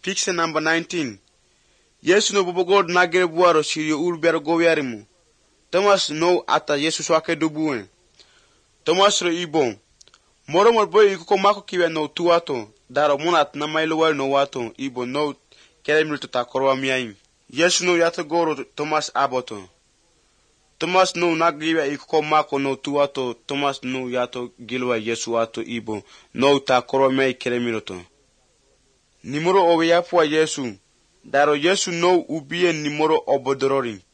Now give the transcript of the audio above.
Picture number 19. Yesu no bubogod nagere buaro sirio ulber gowiarimu. Thomas no ata Yesu swake dubuen. Thomas ro ibon. Moro morboy ikuko mako kiwe no tuato. Daro munat na mailo wal no wato ibo no keremilto ta korwa miaim. Yesu no yato goro Thomas aboto. Thomas no nagiwe ikuko mako no tuato. Thomas no yato gilwa Yesu wato ibo no ta korwa miai keremilto. Nimoro owe yapua Yesu. Daro Yesu no ubie nimoro obodorori.